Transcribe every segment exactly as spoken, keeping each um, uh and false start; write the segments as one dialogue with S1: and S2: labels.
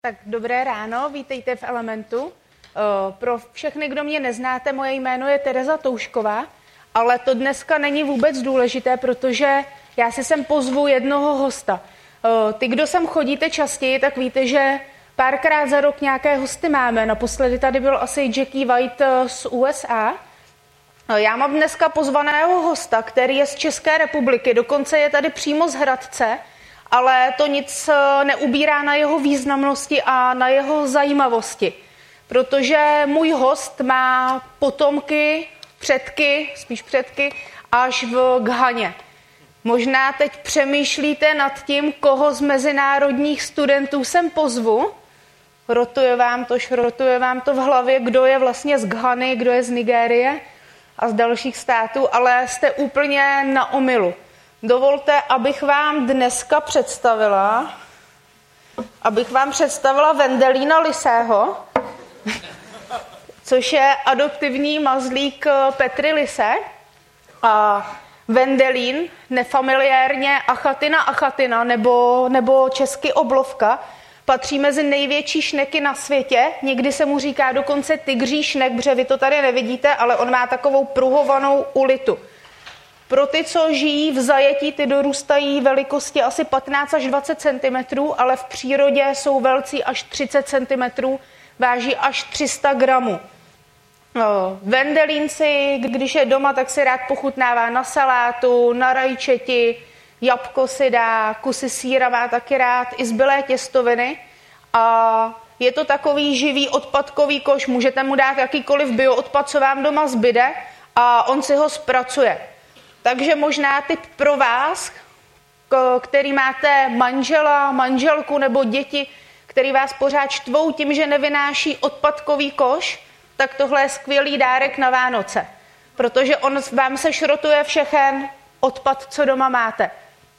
S1: Tak dobré ráno, vítejte v Elementu. Pro všechny, kdo mě neznáte, moje jméno je Tereza Toušková, ale to dneska není vůbec důležité, protože já si sem pozvu jednoho hosta. Ty, kdo sem chodíte častěji, tak víte, že párkrát za rok nějaké hosty máme. Naposledy tady byl asi Jackie White z U S A. Já mám dneska pozvaného hosta, který je z České republiky, dokonce je tady přímo z Hradce, ale to nic neubírá na jeho významnosti a na jeho zajímavosti, protože můj host má potomky, předky, spíš předky, až v Ghaně. Možná teď přemýšlíte nad tím, koho z mezinárodních studentů sem pozvu. Rotuje vám to, šrotuje vám to v hlavě, kdo je vlastně z Ghany, kdo je z Nigérie a z dalších států, ale jste úplně na omylu. Dovolte, abych vám dneska představila, abych vám představila Wendelína Lisého, což je adoptivní mazlík Petry Lise. A Wendelín, nefamiliárně Achatina achatina, nebo, nebo česky oblovka, patří mezi největší šneky na světě. Někdy se mu říká dokonce tygří šnek, protože vy to tady nevidíte, ale on má takovou pruhovanou ulitu. Pro ty, co žijí v zajetí, ty dorůstají velikosti asi patnáct až dvacet centimetrů, ale v přírodě jsou velcí až třicet centimetrů, váží až tři sta gramů. Wendelín si, když je doma, tak si rád pochutnává na salátu, na rajčeti, jabko si dá, kusy sýra má taky rád, i zbylé těstoviny. A je to takový živý odpadkový koš, můžete mu dát jakýkoliv bioodpad, co vám doma zbyde, a on si ho zpracuje. Takže možná tip pro vás, který máte manžela, manželku nebo děti, který vás pořád štvou tím, že nevynáší odpadkový koš, tak tohle je skvělý dárek na Vánoce, protože on vám se šrotuje všechen odpad, co doma máte.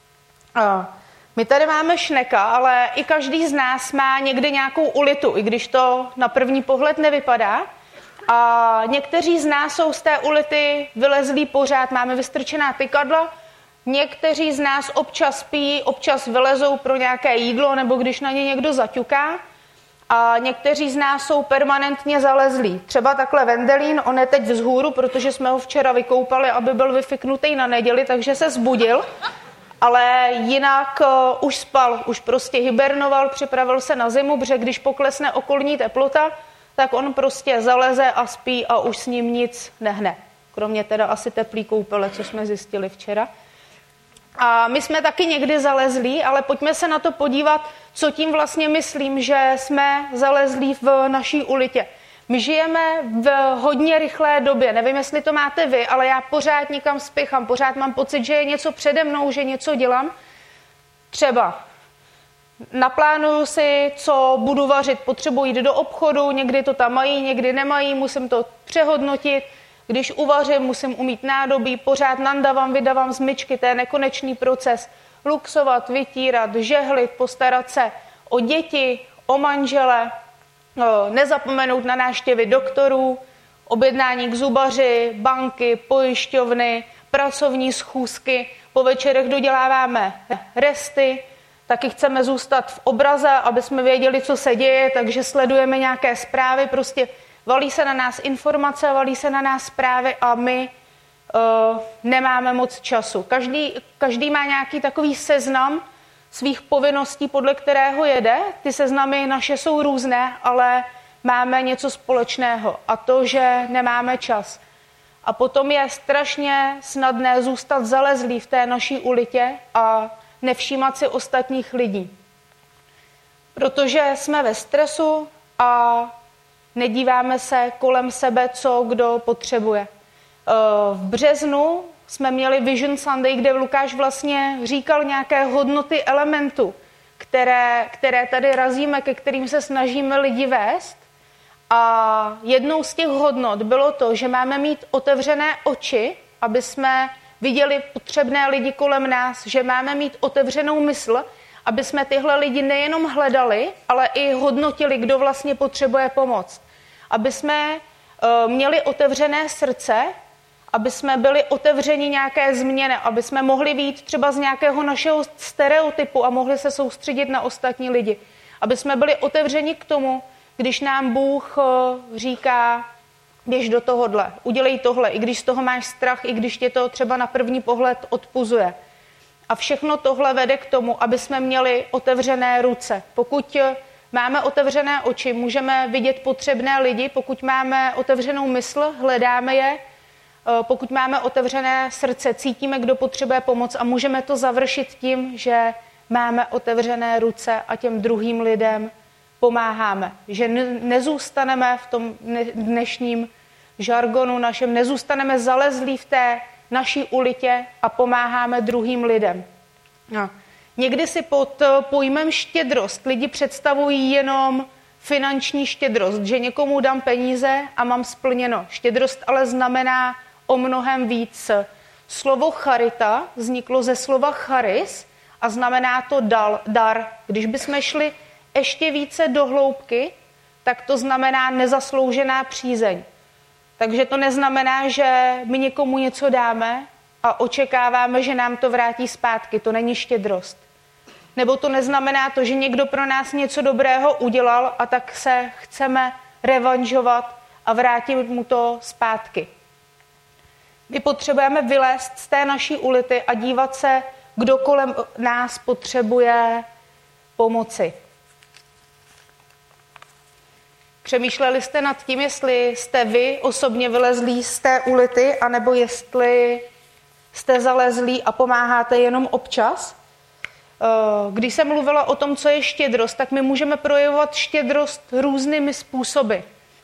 S1: My tady máme šneka, ale i každý z nás má někdy nějakou ulitu, i když to na první pohled nevypadá. A někteří z nás jsou z té ulity vylezlí pořád, máme vystrčená tykadla, někteří z nás občas spí, občas vylezou pro nějaké jídlo, nebo když na ně někdo zaťuká, a někteří z nás jsou permanentně zalezlí. Třeba takhle Wendelín, on je teď vzhůru, protože jsme ho včera vykoupali, aby byl vyfiknutý na neděli, takže se zbudil, ale jinak uh, už spal, už prostě hibernoval, připravil se na zimu, protože když poklesne okolní teplota, tak on prostě zaleze a spí a už s ním nic nehne. Kromě teda asi teplý koupele, co jsme zjistili včera. A my jsme taky někdy zalezlí, ale pojďme se na to podívat, co tím vlastně myslím, že jsme zalezlí v naší ulitě. My žijeme v hodně rychlé době, nevím, jestli to máte vy, ale já pořád nikam spěchám, pořád mám pocit, že je něco přede mnou, že něco dělám. Třeba naplánuju si, co budu vařit, potřebuji jít do obchodu, někdy to tam mají, někdy nemají, musím to přehodnotit. Když uvařím, musím umýt nádobí, pořád nandavám, vydávám z myčky, to je nekonečný proces. Luxovat, vytírat, žehlit, postarat se o děti, o manžele, nezapomenout na návštěvy doktorů, objednání k zubaři, banky, pojišťovny, pracovní schůzky. Po večerech doděláváme resty, taky chceme zůstat v obraze, aby jsme věděli, co se děje, takže sledujeme nějaké zprávy, prostě valí se na nás informace, valí se na nás zprávy a my uh, nemáme moc času. Každý, každý má nějaký takový seznam svých povinností, podle kterého jede. Ty seznamy naše jsou různé, ale máme něco společného a to, že nemáme čas. A potom je strašně snadné zůstat zalezlý v té naší ulitě a nevšímat si ostatních lidí. Protože jsme ve stresu a nedíváme se kolem sebe, co kdo potřebuje. V březnu jsme měli Vision Sunday, kde Lukáš vlastně říkal nějaké hodnoty elementu, které, které tady razíme, ke kterým se snažíme lidi vést. A jednou z těch hodnot bylo to, že máme mít otevřené oči, aby jsme viděli potřebné lidi kolem nás, že máme mít otevřenou mysl, aby jsme tyhle lidi nejenom hledali, ale i hodnotili, kdo vlastně potřebuje pomoc. Aby jsme uh, měli otevřené srdce, aby jsme byli otevřeni nějaké změny, aby jsme mohli vyjít třeba z nějakého našeho stereotypu a mohli se soustředit na ostatní lidi. Aby jsme byli otevřeni k tomu, když nám Bůh říká, běž do tohodle, udělej tohle, i když z toho máš strach, i když tě to třeba na první pohled odpuzuje. A všechno tohle vede k tomu, aby jsme měli otevřené ruce. Pokud máme otevřené oči, můžeme vidět potřebné lidi, pokud máme otevřenou mysl, hledáme je, pokud máme otevřené srdce, cítíme, kdo potřebuje pomoc a můžeme to završit tím, že máme otevřené ruce a těm druhým lidem pomáháme. Že nezůstaneme v tom dnešním žargonu našem, nezůstaneme zalezlí v té naší ulitě a pomáháme druhým lidem. No. Někdy si pod pojmem štědrost lidi představují jenom finanční štědrost, že někomu dám peníze a mám splněno. Štědrost ale znamená o mnohem víc. Slovo charita vzniklo ze slova charis a znamená to dal, dar. Když bychom šli ještě více do hloubky, tak to znamená nezasloužená přízeň. Takže to neznamená, že my někomu něco dáme a očekáváme, že nám to vrátí zpátky. To není štědrost. Nebo to neznamená to, že někdo pro nás něco dobrého udělal a tak se chceme revanžovat a vrátit mu to zpátky. My potřebujeme vylézt z té naší ulity a dívat se, kdo kolem nás potřebuje pomoci. Přemýšleli jste nad tím, jestli jste vy osobně vylezlí z té ulity, anebo jestli jste zalezlí a pomáháte jenom občas? Když jsem mluvila o tom, co je štědrost, tak my můžeme projevovat štědrost různými způsoby.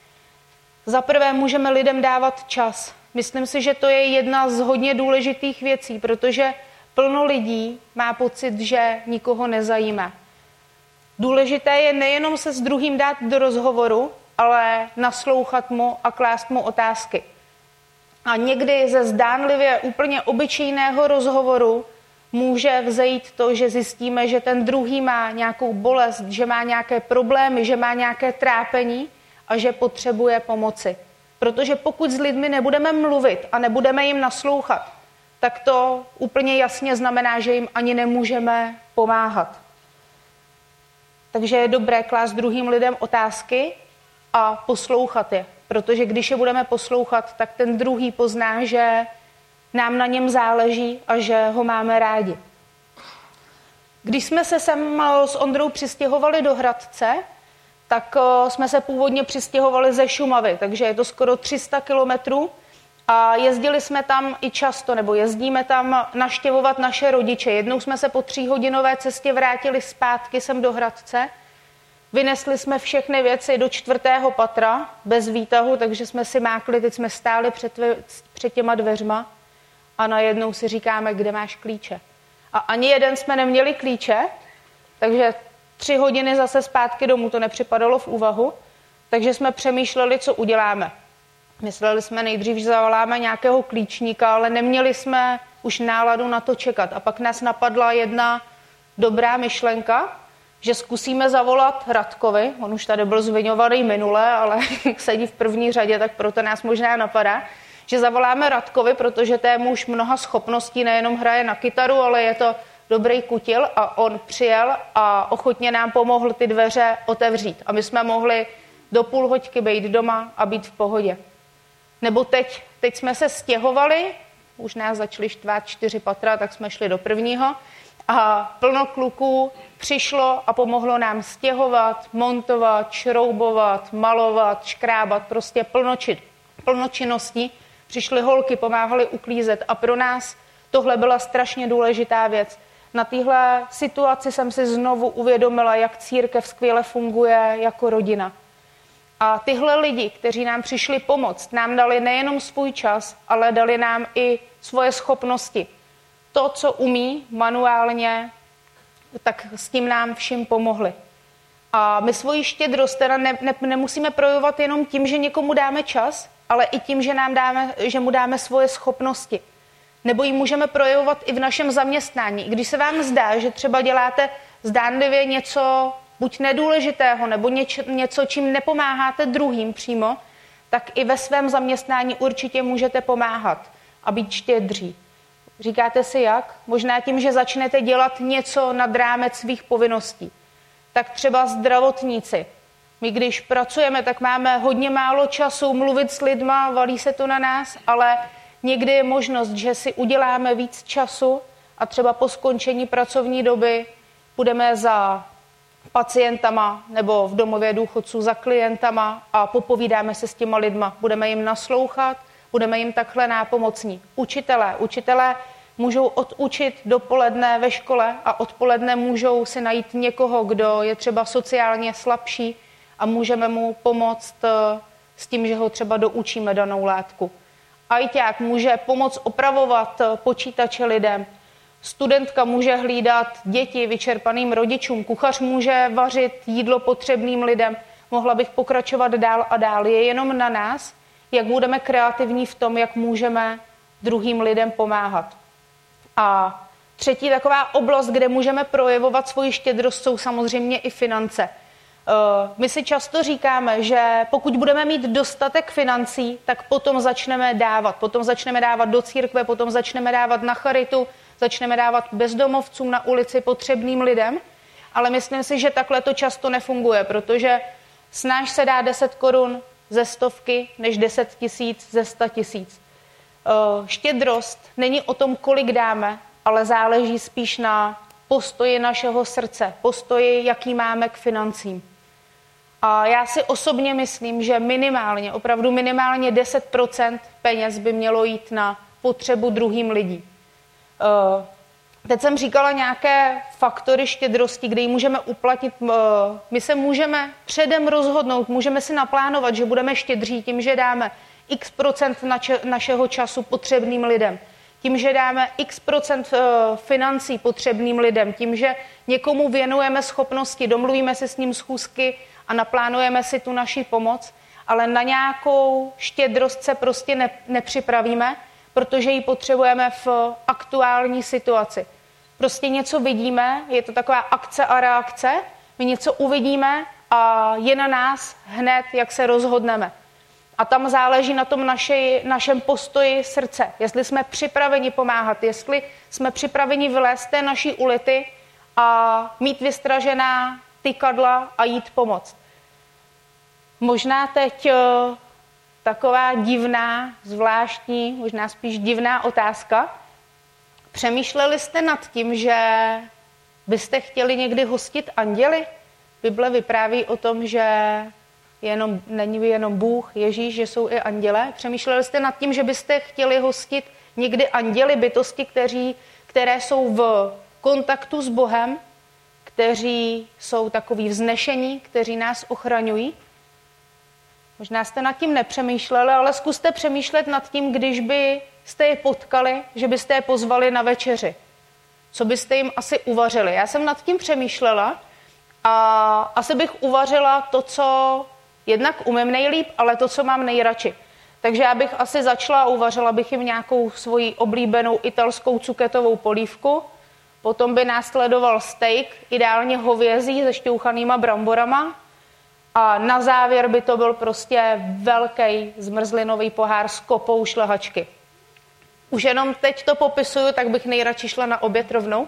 S1: Za prvé můžeme lidem dávat čas. Myslím si, že to je jedna z hodně důležitých věcí, protože plno lidí má pocit, že nikoho nezajímá. Důležité je nejenom se s druhým dát do rozhovoru, ale naslouchat mu a klást mu otázky. A někdy ze zdánlivě úplně obyčejného rozhovoru může vzejít to, že zjistíme, že ten druhý má nějakou bolest, že má nějaké problémy, že má nějaké trápení a že potřebuje pomoci. Protože pokud s lidmi nebudeme mluvit a nebudeme jim naslouchat, tak to úplně jasně znamená, že jim ani nemůžeme pomáhat. Takže je dobré klást druhým lidem otázky a poslouchat je. Protože když je budeme poslouchat, tak ten druhý pozná, že nám na něm záleží a že ho máme rádi. Když jsme se sem s Ondrou přistěhovali do Hradce, tak jsme se původně přistěhovali ze Šumavy, takže je to skoro tři sta kilometrů a jezdili jsme tam i často, nebo jezdíme tam navštěvovat naše rodiče. Jednou jsme se po tříhodinové cestě vrátili zpátky sem do Hradce, vynesli jsme všechny věci do čtvrtého patra bez výtahu, takže jsme si mákli, teď jsme stáli před, před těma dveřma a najednou si říkáme, kde máš klíče. A ani jeden jsme neměli klíče, takže tři hodiny zase zpátky domů, to nepřipadalo v úvahu, takže jsme přemýšleli, co uděláme. Mysleli jsme nejdřív, že zavoláme nějakého klíčníka, ale neměli jsme už náladu na to čekat. A pak nás napadla jedna dobrá myšlenka, že zkusíme zavolat Radkovi. On už tady byl zmiňovaný minule, ale sedí v první řadě, tak proto nás možná napadá, že zavoláme Radkovi, protože to je muž mnoha schopností, nejenom hraje na kytaru, ale je to dobrý kutil a on přijel a ochotně nám pomohl ty dveře otevřít. A my jsme mohli do půl hoďky být doma a být v pohodě. Nebo teď, teď jsme se stěhovali, už nás začali štvát čtyři patra, tak jsme šli do prvního a plno kluků přišlo a pomohlo nám stěhovat, montovat, šroubovat, malovat, škrábat, prostě plno, či, plno činností. Přišly holky, pomáhali uklízet a pro nás tohle byla strašně důležitá věc. Na téhle situaci jsem si znovu uvědomila, jak církev skvěle funguje jako rodina. A tyhle lidi, kteří nám přišli pomoct, nám dali nejenom svůj čas, ale dali nám i svoje schopnosti. To, co umí manuálně, tak s tím nám všim pomohli. A my svoji štědrost teda ne, ne, nemusíme projevovat jenom tím, že někomu dáme čas, ale i tím, že, nám dáme, že mu dáme svoje schopnosti. Nebo ji můžeme projevovat i v našem zaměstnání. I když se vám zdá, že třeba děláte zdánlivě něco buď nedůležitého, nebo něč, něco, čím nepomáháte druhým přímo, tak i ve svém zaměstnání určitě můžete pomáhat a být štědří. Říkáte si jak? Možná tím, že začnete dělat něco nad rámec svých povinností. tak třeba zdravotníci. My když pracujeme, tak máme hodně málo času mluvit s lidma, valí se to na nás, ale někdy je možnost, že si uděláme víc času a třeba po skončení pracovní doby budeme za pacientama nebo v domově důchodců za klientama a popovídáme se s těma lidma. Budeme jim naslouchat, budeme jim takhle nápomocní. Učitelé, učitelé můžou odučit dopoledne ve škole a odpoledne můžou si najít někoho, kdo je třeba sociálně slabší a můžeme mu pomoct s tím, že ho třeba doučíme danou látku. Ajťák může pomoct opravovat počítače lidem. Studentka může hlídat děti vyčerpaným rodičům. Kuchař může vařit jídlo potřebným lidem. Mohla bych pokračovat dál a dál. Je jenom na nás, jak budeme kreativní v tom, jak můžeme druhým lidem pomáhat. A třetí taková oblast, kde můžeme projevovat svoji štědrost, jsou samozřejmě i finance. My si často říkáme, že pokud budeme mít dostatek financí, tak potom začneme dávat. Potom začneme dávat do církve, potom začneme dávat na charitu, začneme dávat bezdomovcům na ulici, potřebným lidem. Ale myslím si, že takhle to často nefunguje, protože snáš se dá deset korun ze stovky, než deset tisíc ze sta tisíc. Štědrost není o tom, kolik dáme, ale záleží spíš na postoji našeho srdce, postoji, jaký máme k financím. A já si osobně myslím, že minimálně, opravdu minimálně deset procent peněz by mělo jít na potřebu druhým lidí. Teď jsem říkala nějaké faktory štědrosti, kde ji můžeme uplatnit. My se můžeme předem rozhodnout, můžeme si naplánovat, že budeme štědří tím, že dáme x procent našeho času potřebným lidem. Tím, že dáme x procent financí potřebným lidem, tím, že někomu věnujeme schopnosti, domluvíme si s ním schůzky a naplánujeme si tu naši pomoc, ale na nějakou štědrost se prostě ne, nepřipravíme, protože ji potřebujeme v aktuální situaci. Prostě něco vidíme, je to taková akce a reakce, my něco uvidíme a je na nás hned, jak se rozhodneme. A tam záleží na tom naši, našem postoji srdce, jestli jsme připraveni pomáhat, jestli jsme připraveni vylézt z té naší ulity a mít vystražená tykadla a jít pomoct. Možná teď taková divná, zvláštní, možná spíš divná otázka. Přemýšleli jste nad tím, že byste chtěli někdy hostit anděly? Bible vypráví o tom, že jenom, není jenom Bůh, Ježíš, že jsou i andělé. Přemýšleli jste nad tím, že byste chtěli hostit někdy anděly, bytosti, kteří, které jsou v kontaktu s Bohem, kteří jsou takový vznešení, kteří nás ochraňují? Možná jste nad tím nepřemýšleli, ale zkuste přemýšlet nad tím, když byste je potkali, že byste je pozvali na večeři. Co byste jim asi uvařili? Já jsem nad tím přemýšlela a asi bych uvařila to, co jednak umím nejlíp, ale to, co mám nejradši. Takže já bych asi začala a uvařila bych jim nějakou svoji oblíbenou italskou cuketovou polívku, potom by následoval steak, ideálně hovězí se šťouchanýma bramborama, a na závěr by to byl prostě velký zmrzlinový pohár s kopou šlehačky. Už jenom teď to popisuju, tak bych nejradši šla na oběd rovnou.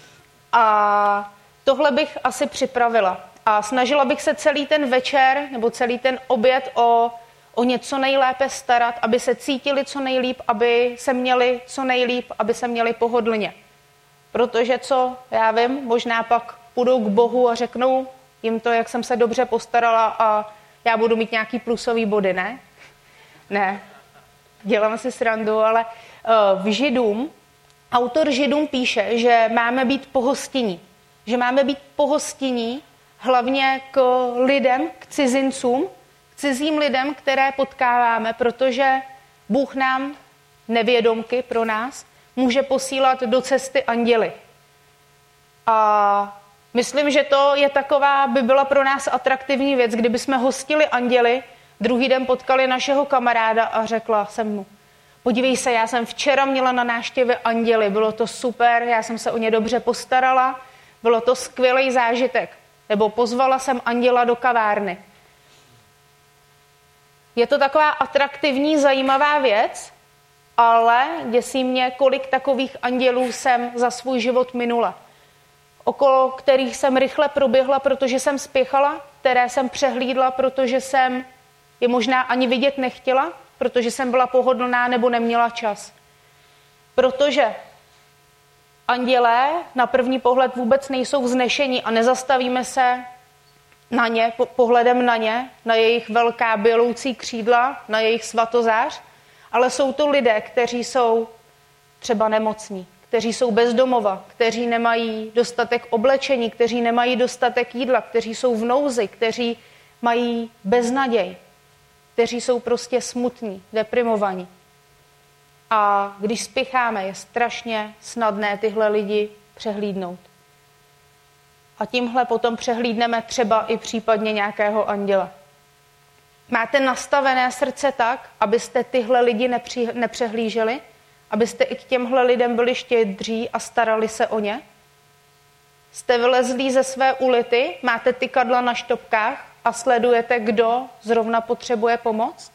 S1: A tohle bych asi připravila. A snažila bych se celý ten večer nebo celý ten oběd o, o něco nejlépe starat, aby se cítili co nejlíp, aby se měli co nejlíp, aby se měli pohodlně. Protože co, já vím, možná pak půjdou k Bohu a řeknou jim to, jak jsem se dobře postarala a já budu mít nějaký plusový body, ne? Ne, dělám si srandu, ale uh, v Židům, autor Židům píše, že máme být pohostinní. Že máme být pohostinní hlavně k lidem, k cizincům, k cizím lidem, které potkáváme, protože Bůh nám, nevědomky pro nás, může posílat do cesty anděly. A myslím, že to je taková, by byla pro nás atraktivní věc, kdyby jsme hostili anděly, druhý den potkali našeho kamaráda a řekla jsem mu, podívej se, já jsem včera měla na návštěvě anděly, bylo to super, já jsem se o ně dobře postarala, bylo to skvělý zážitek. Nebo pozvala jsem anděla do kavárny. Je to taková atraktivní, zajímavá věc, ale děsí mě, kolik takových andělů jsem za svůj život minula. okolo kterých jsem rychle proběhla, protože jsem spěchala, které jsem přehlídla, protože jsem je možná ani vidět nechtěla, protože jsem byla pohodlná nebo neměla čas. Protože andělé na první pohled vůbec nejsou vznešení a nezastavíme se na ně, po, pohledem na ně, na jejich velká běloucí křídla, na jejich svatozář, ale jsou to lidé, kteří jsou třeba nemocní, kteří jsou bez domova, kteří nemají dostatek oblečení, kteří nemají dostatek jídla, kteří jsou v nouzi, kteří mají beznaděj, kteří jsou prostě smutní, deprimovaní. A když spěcháme, je strašně snadné tyhle lidi přehlídnout. A tímhle potom přehlídneme třeba i případně nějakého anděla. Máte nastavené srdce tak, abyste tyhle lidi nepři, nepřehlíželi, abyste i k těmhle lidem byli štědří a starali se o ně? Jste vylezlí ze své ulity, máte tykadla na štopkách a sledujete, kdo zrovna potřebuje pomoc?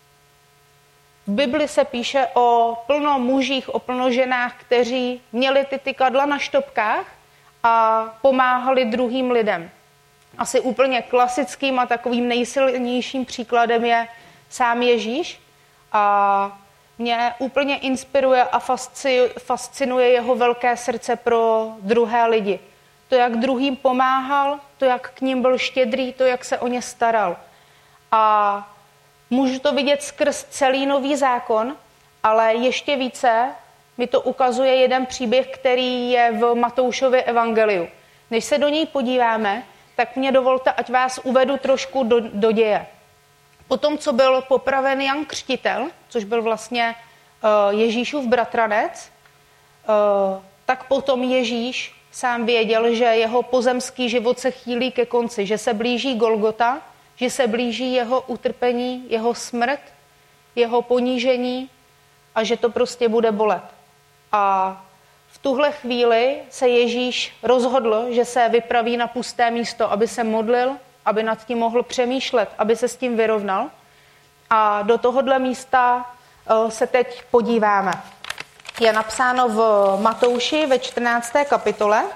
S1: V Bibli se píše o plno mužích, o plno ženách, kteří měli ty tykadla na štopkách a pomáhali druhým lidem. Asi úplně klasickým a takovým nejsilnějším příkladem je sám Ježíš. A mě úplně inspiruje a fascinuje jeho velké srdce pro druhé lidi. To, jak druhým pomáhal, to, jak k ním byl štědrý, to, jak se o ně staral. A můžu to vidět skrz celý Nový zákon, ale ještě více mi to ukazuje jeden příběh, který je v Matoušově evangeliu. Než se do něj podíváme, tak mě dovolte, ať vás uvedu trošku do, do děje. Potom, co byl popraven Jan Křtitel, což byl vlastně uh, Ježíšův bratranec, uh, tak potom Ježíš sám věděl, že jeho pozemský život se chýlí ke konci, že se blíží Golgota, že se blíží jeho utrpení, jeho smrt, jeho ponížení a že to prostě bude bolet. A v tuhle chvíli se Ježíš rozhodl, že se vypraví na pusté místo, aby se modlil, aby nad tím mohl přemýšlet, aby se s tím vyrovnal. A do tohohle místa se teď podíváme. Je napsáno v Matouši ve čtrnácté kapitole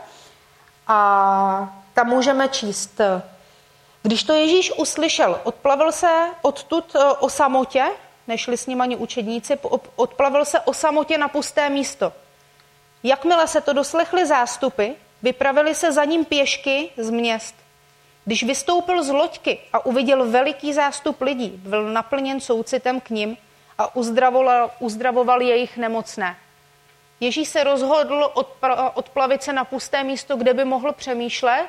S1: a tam můžeme číst. Když to Ježíš uslyšel, odplavil se odtud o samotě, nešli s ním ani učedníci, odplavil se o samotě na pusté místo. Jakmile se to doslechli zástupy, vypravili se za ním pěšky z měst. Když vystoupil z loďky a uviděl veliký zástup lidí, byl naplněn soucitem k nim a uzdravoval, uzdravoval jejich nemocné. Ježíš se rozhodl odpra- odplavit se na pusté místo, kde by mohl přemýšlet,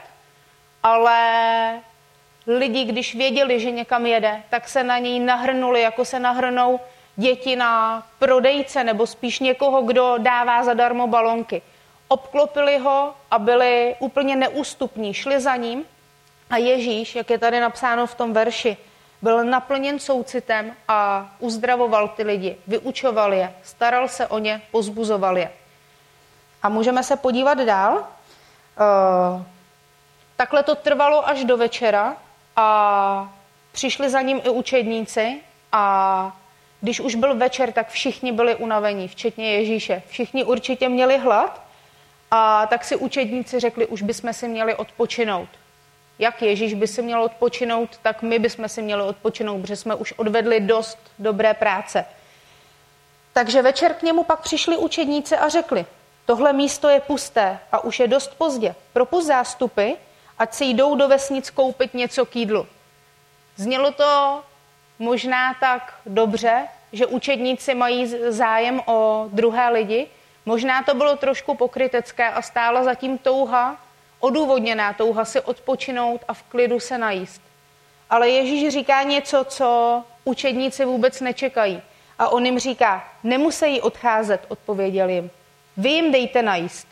S1: ale lidi, když věděli, že někam jede, tak se na něj nahrnuli, jako se nahrnou děti na prodejce, nebo spíš někoho, kdo dává zadarmo balonky. Obklopili ho a byli úplně neústupní, šli za ním a Ježíš, jak je tady napsáno v tom verši, byl naplněn soucitem a uzdravoval ty lidi, vyučoval je, staral se o ně, pozbuzoval je. A můžeme se podívat dál. Uh, takhle to trvalo až do večera a přišli za ním i učedníci a když už byl večer, tak všichni byli unavení, včetně Ježíše. Všichni určitě měli hlad a tak si učedníci řekli, už bychom si měli odpočinout. Jak Ježíš by si měl odpočinout, tak my bychom si měli odpočinout, protože jsme už odvedli dost dobré práce. Takže večer k němu pak přišli učedníci a řekli, tohle místo je pusté a už je dost pozdě. Propusť zástupy, ať si jdou do vesnic koupit něco k jídlu. Znělo to možná tak dobře, že učedníci mají zájem o druhé lidi. Možná to bylo trošku pokrytecké a stála zatím touha, odůvodněná touha si odpočinout a v klidu se najíst. Ale Ježíš říká něco, co učedníci vůbec nečekají. A on jim říká, nemusí odcházet, odpověděl jim. Vy jim dejte najíst.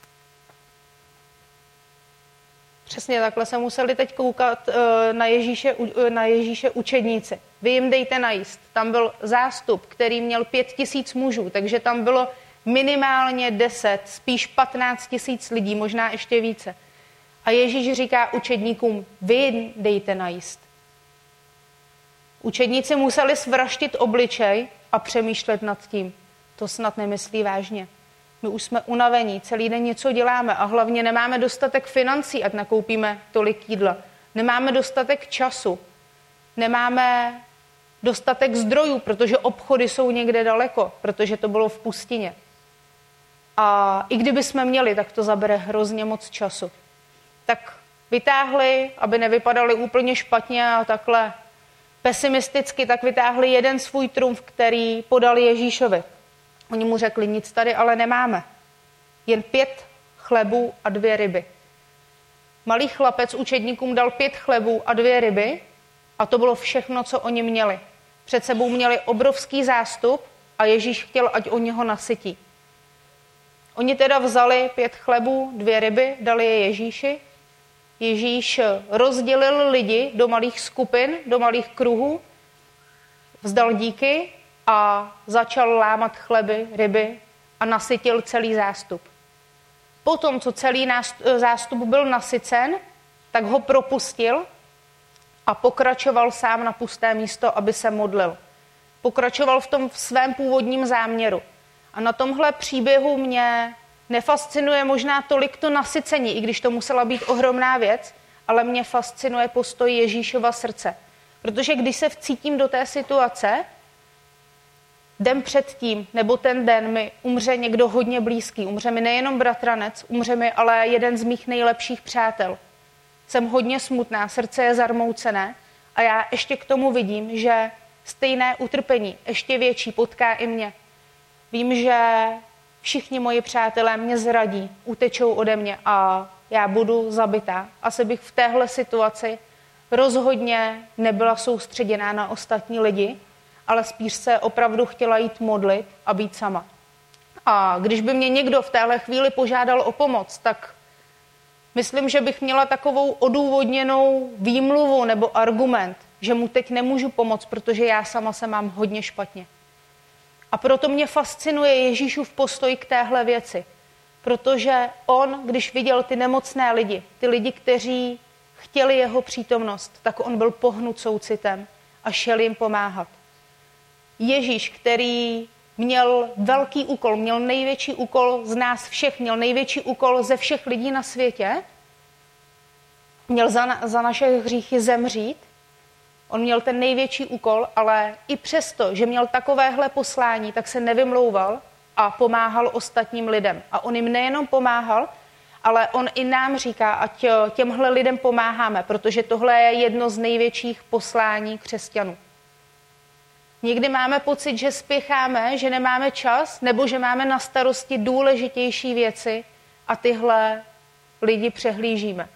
S1: Přesně takhle se museli teď koukat na Ježíše, na Ježíše učedníci. Vy jim dejte najíst. Tam byl zástup, který měl pět tisíc mužů, takže tam bylo minimálně deset, spíš patnáct tisíc lidí, možná ještě více. A Ježíš říká učedníkům, vy jim dejte najíst. Učedníci museli svraštit obličej a přemýšlet nad tím. To snad nemyslí vážně. My už jsme unavení, celý den něco děláme a hlavně nemáme dostatek financí, ať nakoupíme tolik jídla. Nemáme dostatek času, nemáme dostatek zdrojů, protože obchody jsou někde daleko, protože to bylo v pustině. A i kdyby jsme měli, tak to zabere hrozně moc času. Tak vytáhli, aby nevypadali úplně špatně a takhle pesimisticky, tak vytáhli jeden svůj trumf, který podali Ježíšovi. Oni mu řekli, nic tady ale nemáme. Jen pět chlebů a dvě ryby. Malý chlapec učedníkům dal pět chlebů a dvě ryby a to bylo všechno, co oni měli. Před sebou měli obrovský zástup a Ježíš chtěl, ať oni ho nasytí. Oni teda vzali pět chlebů, dvě ryby, dali je Ježíši. Ježíš rozdělil lidi do malých skupin, do malých kruhů, vzdal díky a začal lámat chleby, ryby a nasytil celý zástup. Potom, co celý zástup byl nasycen, tak ho propustil a pokračoval sám na pusté místo, aby se modlil. Pokračoval v tom v svém původním záměru. A na tomhle příběhu mě nefascinuje možná tolik to nasycení, i když to musela být ohromná věc, ale mě fascinuje postoj Ježíšova srdce. Protože když se vcítím do té situace, den předtím, nebo ten den mi umře někdo hodně blízký. Umře mi nejenom bratranec, umře mi ale jeden z mých nejlepších přátel. Jsem hodně smutná, srdce je zarmoucené a já ještě k tomu vidím, že stejné utrpení, ještě větší, potká i mě. Vím, že všichni moji přátelé mě zradí, utečou ode mě a já budu zabitá. Asi bych v téhle situaci rozhodně nebyla soustředěná na ostatní lidi, ale spíš se opravdu chtěla jít modlit a být sama. A když by mě někdo v téhle chvíli požádal o pomoc, tak myslím, že bych měla takovou odůvodněnou výmluvu nebo argument, že mu teď nemůžu pomoct, protože já sama se mám hodně špatně. A proto mě fascinuje Ježíšův postoj k téhle věci. Protože on, když viděl ty nemocné lidi, ty lidi, kteří chtěli jeho přítomnost, tak on byl pohnut soucitem a šel jim pomáhat. Ježíš, který měl velký úkol, měl největší úkol z nás všech, měl největší úkol ze všech lidí na světě, měl za, na, za naše hříchy zemřít, on měl ten největší úkol, ale i přesto, že měl takovéhle poslání, tak se nevymlouval a pomáhal ostatním lidem. A on jim nejenom pomáhal, ale on i nám říká, ať těmhle lidem pomáháme, protože tohle je jedno z největších poslání křesťanů. Někdy máme pocit, že spěcháme, že nemáme čas, nebo že máme na starosti důležitější věci a tyhle lidi přehlížíme.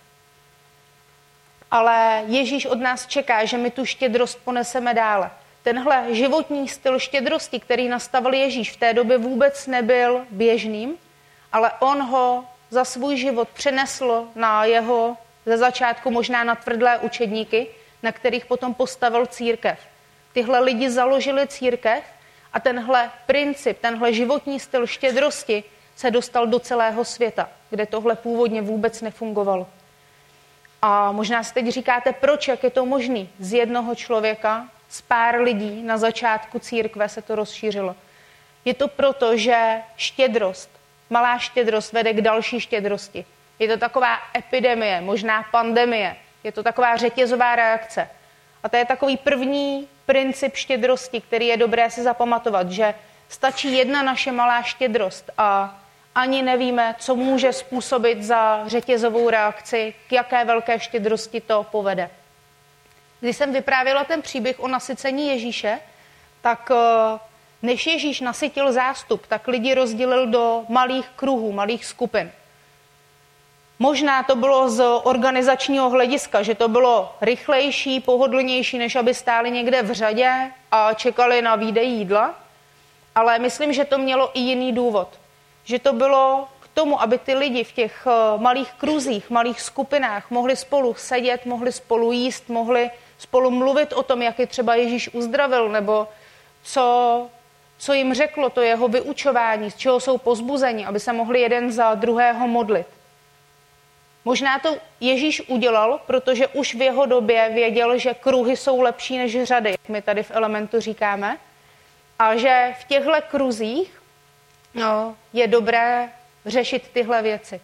S1: Ale Ježíš od nás čeká, že my tu štědrost poneseme dále. Tenhle životní styl štědrosti, který nastavil Ježíš, v té době vůbec nebyl běžným, ale on ho za svůj život přenesl na jeho, ze začátku možná na tvrdlé učedníky, na kterých potom postavil církev. Tyhle lidi založili církev a tenhle princip, tenhle životní styl štědrosti se dostal do celého světa, kde tohle původně vůbec nefungovalo. A možná si teď říkáte, proč, jak je to možný? Z jednoho člověka, z pár lidí na začátku církve se to rozšířilo. Je to proto, že štědrost, malá štědrost vede k další štědrosti. Je to taková epidemie, možná pandemie. Je to taková řetězová reakce. A to je takový první princip štědrosti, který je dobré si zapamatovat, že stačí jedna naše malá štědrost a ani nevíme, co může způsobit za řetězovou reakci, k jaké velké štědrosti to povede. Když jsem vyprávěla ten příběh o nasycení Ježíše, tak než Ježíš nasytil zástup, tak lidi rozdělil do malých kruhů, malých skupin. Možná to bylo z organizačního hlediska, že to bylo rychlejší, pohodlnější, než aby stáli někde v řadě a čekali na výdej jídla, ale myslím, že to mělo i jiný důvod. Že to bylo k tomu, aby ty lidi v těch malých kruzích, malých skupinách mohli spolu sedět, mohli spolu jíst, mohli spolu mluvit o tom, jak je třeba Ježíš uzdravil, nebo co, co jim řeklo to jeho vyučování, z čeho jsou pozbuzeni, aby se mohli jeden za druhého modlit. Možná to Ježíš udělal, protože už v jeho době věděl, že kruhy jsou lepší než řady, jak my tady v Elementu říkáme, a že v těchto kruzích no, je dobré řešit tyhle věci.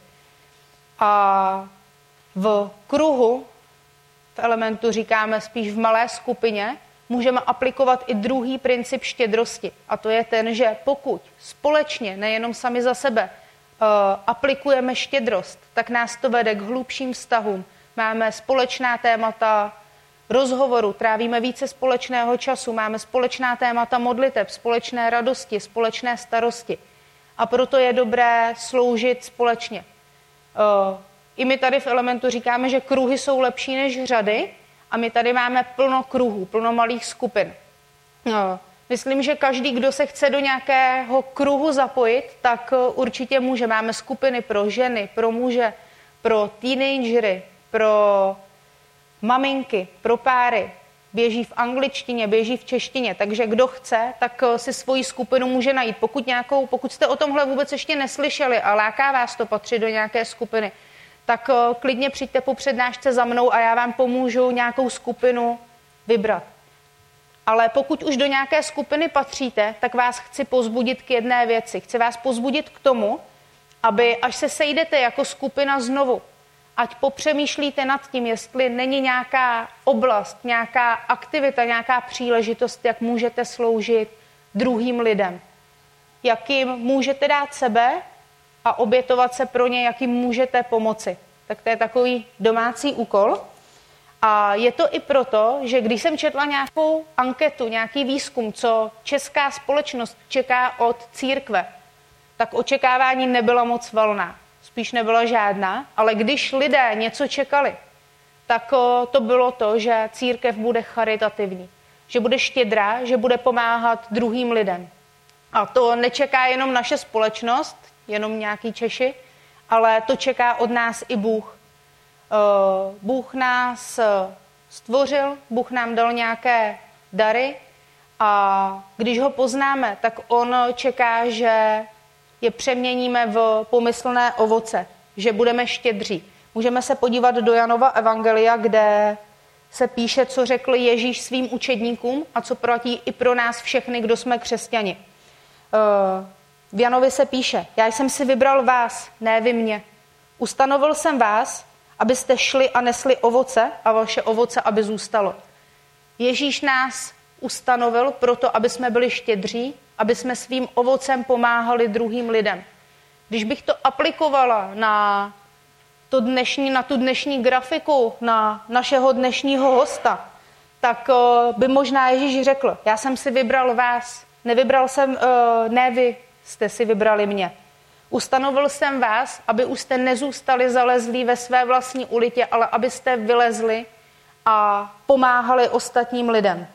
S1: A v kruhu, v elementu říkáme spíš v malé skupině, můžeme aplikovat i druhý princip štědrosti. A to je ten, že pokud společně, nejenom sami za sebe, uh, aplikujeme štědrost, tak nás to vede k hlubším vztahům. Máme společná témata rozhovoru, trávíme více společného času, máme společná témata modliteb, společné radosti, společné starosti. A proto je dobré sloužit společně. Uh, I my tady v elementu říkáme, že kruhy jsou lepší než řady a my tady máme plno kruhů, plno malých skupin. Uh, myslím, že každý, kdo se chce do nějakého kruhu zapojit, tak uh, určitě může. Máme skupiny pro ženy, pro muže, pro teenagery, pro maminky, pro páry. Běží v angličtině, běží v češtině, takže kdo chce, tak si svoji skupinu může najít. Pokud, nějakou, pokud jste o tomhle vůbec ještě neslyšeli a láká vás to patřit do nějaké skupiny, tak klidně přijďte po přednášce za mnou a já vám pomůžu nějakou skupinu vybrat. Ale pokud už do nějaké skupiny patříte, tak vás chci pozbudit k jedné věci. Chci vás pozbudit k tomu, aby až se sejdete jako skupina znovu, ať popřemýšlíte nad tím, jestli není nějaká oblast, nějaká aktivita, nějaká příležitost, jak můžete sloužit druhým lidem. Jak jim můžete dát sebe a obětovat se pro ně, jak jim můžete pomoci. Tak to je takový domácí úkol. A je to i proto, že když jsem četla nějakou anketu, nějaký výzkum, co česká společnost čeká od církve, tak očekávání nebyla moc valná. Spíš nebyla žádná, ale když lidé něco čekali, tak to bylo to, že církev bude charitativní, že bude štědrá, že bude pomáhat druhým lidem. A to nečeká jenom naše společnost, jenom nějaký Češi, ale to čeká od nás i Bůh. Bůh nás stvořil, Bůh nám dal nějaké dary a když ho poznáme, tak on čeká, že je přeměníme v pomyslné ovoce, že budeme štědří. Můžeme se podívat do Janova evangelia, kde se píše, co řekl Ježíš svým učedníkům a co platí i pro nás všechny, kdo jsme křesťani. V Janovi se píše, já jsem si vybral vás, ne vy mě. Ustanovil jsem vás, abyste šli a nesli ovoce a vaše ovoce, aby zůstalo. Ježíš nás ustanovil proto, aby jsme byli štědří, aby jsme svým ovocem pomáhali druhým lidem. Když bych to aplikovala na, to dnešní, na tu dnešní grafiku, na našeho dnešního hosta, tak by možná Ježíš řekl, já jsem si vybral vás, nevybral jsem, ne vy jste si vybrali mě. Ustanovil jsem vás, aby už jste nezůstali zalezlí ve své vlastní ulitě, ale abyste vylezli a pomáhali ostatním lidem.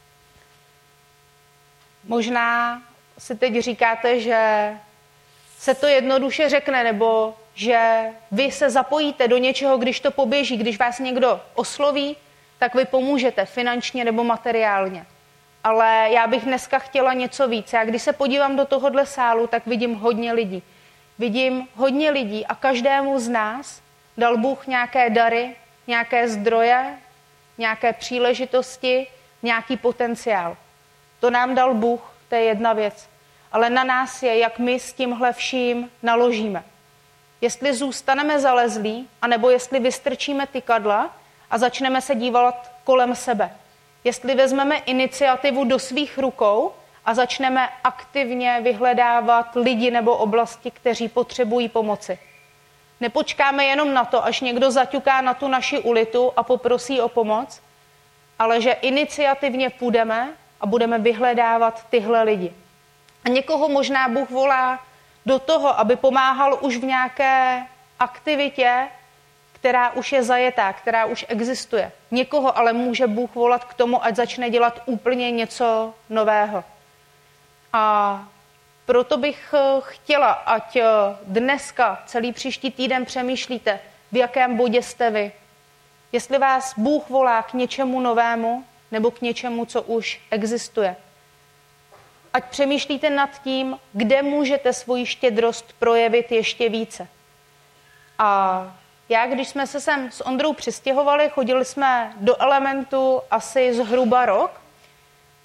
S1: Možná si teď říkáte, že se to jednoduše řekne, nebo že vy se zapojíte do něčeho, když to poběží, když vás někdo osloví, tak vy pomůžete finančně nebo materiálně. Ale já bych dneska chtěla něco víc. Já když se podívám do tohohle sálu, tak vidím hodně lidí. Vidím hodně lidí a každému z nás dal Bůh nějaké dary, nějaké zdroje, nějaké příležitosti, nějaký potenciál. To nám dal Bůh, to je jedna věc. Ale na nás je, jak my s tímhle vším naložíme. Jestli zůstaneme zalezlí, anebo jestli vystrčíme tykadla a začneme se dívat kolem sebe. Jestli vezmeme iniciativu do svých rukou a začneme aktivně vyhledávat lidi nebo oblasti, kteří potřebují pomoci. Nepočkáme jenom na to, až někdo zaťuká na tu naši ulitu a poprosí o pomoc, ale že iniciativně půjdeme a budeme vyhledávat tyhle lidi. A někoho možná Bůh volá do toho, aby pomáhal už v nějaké aktivitě, která už je zajetá, která už existuje. Někoho ale může Bůh volat k tomu, ať začne dělat úplně něco nového. A proto bych chtěla, ať dneska, celý příští týden přemýšlíte, v jakém bodě jste vy. Jestli vás Bůh volá k něčemu novému, nebo k něčemu, co už existuje. Ať přemýšlíte nad tím, kde můžete svoji štědrost projevit ještě více. A já, když jsme se sem s Ondrou přistěhovali, chodili jsme do Elementu asi zhruba rok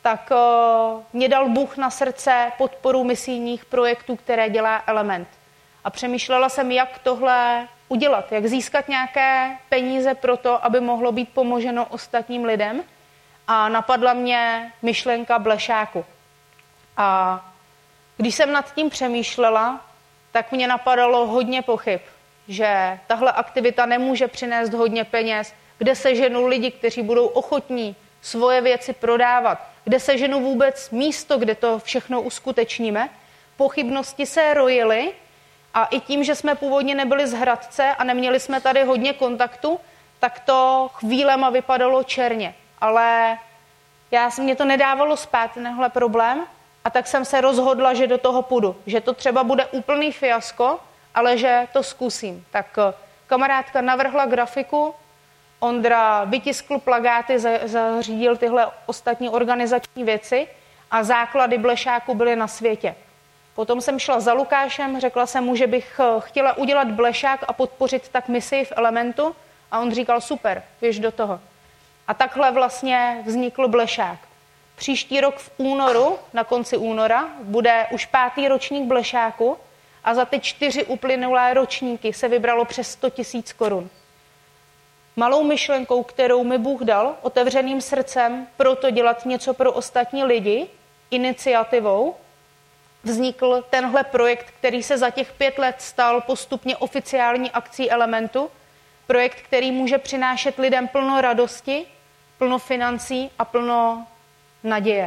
S1: tak uh, mě dal Bůh na srdce podporu misijních projektů, které dělá Element. A přemýšlela jsem, jak tohle udělat, jak získat nějaké peníze pro to, aby mohlo být pomoženo ostatním lidem. A napadla mě myšlenka blešáku. A když jsem nad tím přemýšlela, tak mě napadalo hodně pochyb, že tahle aktivita nemůže přinést hodně peněz, kde seženu lidi, kteří budou ochotní svoje věci prodávat, kde seženu vůbec místo, kde to všechno uskutečníme. Pochybnosti se rojily a i tím, že jsme původně nebyli z Hradce a neměli jsme tady hodně kontaktu, tak to chvílema vypadalo černě. Ale já, mě to nedávalo spát, tenhle problém, a tak jsem se rozhodla, že do toho půjdu. Že to třeba bude úplný fiasko, ale že to zkusím. Tak kamarádka navrhla grafiku, Ondra vytiskl plakáty, zařídil tyhle ostatní organizační věci a základy blešáku byly na světě. Potom jsem šla za Lukášem, řekla jsem mu, že bych chtěla udělat blešák a podpořit tak misi v Elementu a on říkal super, běž do toho. A takhle vlastně vznikl blešák. Příští rok v únoru, na konci února, bude už pátý ročník blešáku a za ty čtyři uplynulé ročníky se vybralo přes sto tisíc korun. Malou myšlenkou, kterou mi Bůh dal, otevřeným srdcem, proto dělat něco pro ostatní lidi, iniciativou, vznikl tenhle projekt, který se za těch pět let stal postupně oficiální akcí Elementu. Projekt, který může přinášet lidem plno radosti, plno financí a plno naděje.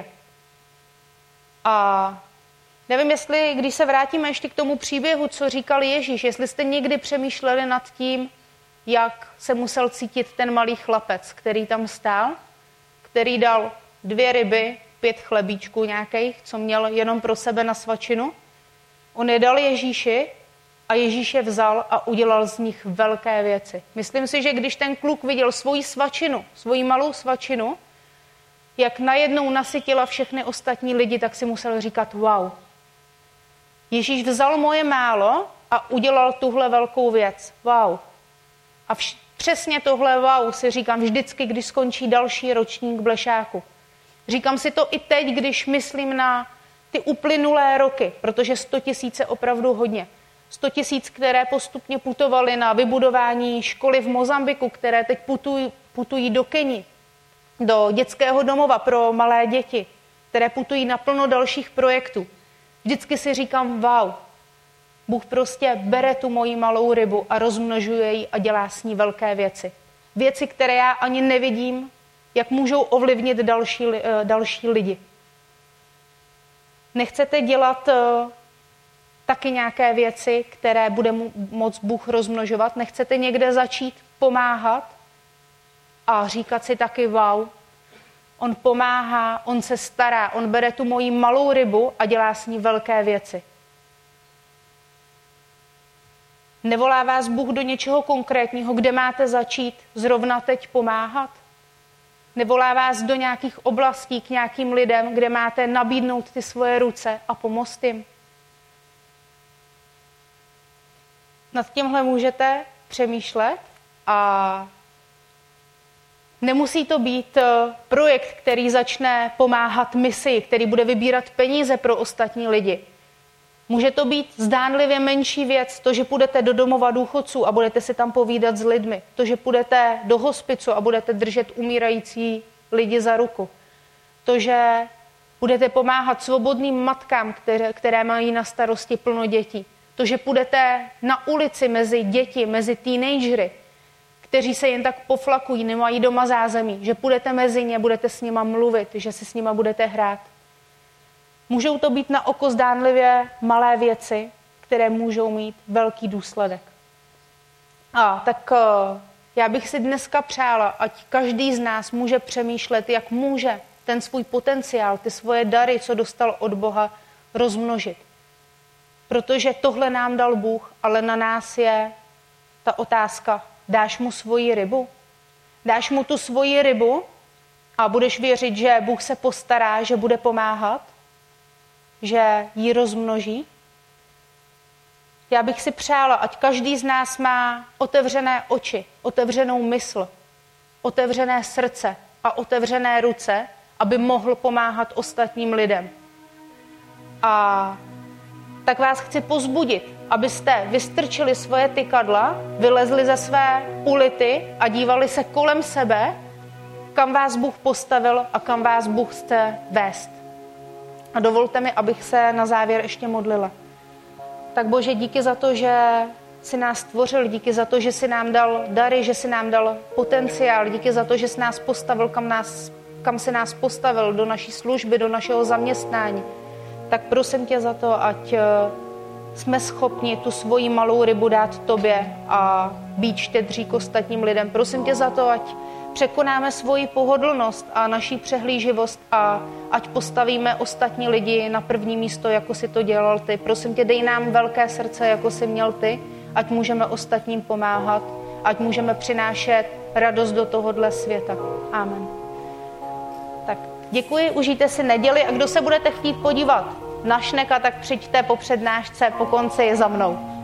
S1: A nevím, jestli, když se vrátíme ještě k tomu příběhu, co říkal Ježíš, jestli jste někdy přemýšleli nad tím, jak se musel cítit ten malý chlapec, který tam stál, který dal dvě ryby, pět chlebíčků nějakých, co měl jenom pro sebe na svačinu. On je dal Ježíši a Ježíš je vzal a udělal z nich velké věci. Myslím si, že když ten kluk viděl svoji svačinu, svoji malou svačinu, jak najednou nasytila všechny ostatní lidi, tak si musel říkat wow. Ježíš vzal moje málo a udělal tuhle velkou věc. Wow. A vš- přesně tohle wow si říkám vždycky, když skončí další ročník blešáku. Říkám si to i teď, když myslím na ty uplynulé roky, protože sto tisíc je opravdu hodně. sto tisíc, které postupně putovaly na vybudování školy v Mozambiku, které teď putují, putují do Keni, do dětského domova pro malé děti, které putují na plno dalších projektů. Vždycky si říkám, wow, Bůh prostě bere tu moji malou rybu a rozmnožuje ji a dělá s ní velké věci. Věci, které já ani nevidím, jak můžou ovlivnit další, další lidi. Nechcete dělat uh, taky nějaké věci, které bude moct Bůh rozmnožovat? Nechcete někde začít pomáhat a říkat si taky wow, on pomáhá, on se stará, on bere tu moji malou rybu a dělá s ní velké věci. Nevolá vás Bůh do něčeho konkrétního, kde máte začít zrovna teď pomáhat? Nevolá vás do nějakých oblastí k nějakým lidem, kde máte nabídnout ty svoje ruce a pomoct jim? Nad tímhle můžete přemýšlet a nemusí to být projekt, který začne pomáhat misi, který bude vybírat peníze pro ostatní lidi. Může to být zdánlivě menší věc, to, že půjdete do domova důchodců a budete si tam povídat s lidmi, to, že půjdete do hospicu a budete držet umírající lidi za ruku, to, že budete pomáhat svobodným matkám, které, které mají na starosti plno dětí, to, že půjdete na ulici mezi děti, mezi teenagery, kteří se jen tak poflakují, nemají doma zázemí, že půjdete mezi ně, budete s nima mluvit, že si s nima budete hrát. Můžou to být na oko zdánlivě malé věci, které můžou mít velký důsledek. A tak já bych si dneska přála, ať každý z nás může přemýšlet, jak může ten svůj potenciál, ty svoje dary, co dostal od Boha, rozmnožit. Protože tohle nám dal Bůh, ale na nás je ta otázka, dáš mu svoji rybu? Dáš mu tu svoji rybu a budeš věřit, že Bůh se postará, že bude pomáhat? Že ji rozmnoží? Já bych si přála, ať každý z nás má otevřené oči, otevřenou mysl, otevřené srdce a otevřené ruce aby mohl pomáhat ostatním lidem. A tak vás chci pozbudit, abyste vystrčili svoje tykadla, vylezli ze své ulity a dívali se kolem sebe, kam vás Bůh postavil a kam vás Bůh chce vést. A dovolte mi, abych se na závěr ještě modlila. Tak Bože, díky za to, že jsi nás stvořil, díky za to, že jsi nám dal dary, že jsi nám dal potenciál, díky za to, že jsi nás postavil, kam, nás, kam jsi nás postavil, do naší služby, do našeho zaměstnání. Tak prosím tě za to, ať jsme schopni tu svoji malou rybu dát tobě a být štědří k ostatním lidem. Prosím tě za to, ať překonáme svoji pohodlnost a naší přehlíživost a ať postavíme ostatní lidi na první místo, jako si to dělal ty. Prosím tě, dej nám velké srdce, jako jsi měl ty, ať můžeme ostatním pomáhat, ať můžeme přinášet radost do tohohle světa. Amen. Tak děkuji, užijte si neděli a kdo se budete chtít podívat na Šneka, tak přijďte po přednášce, po konci za mnou.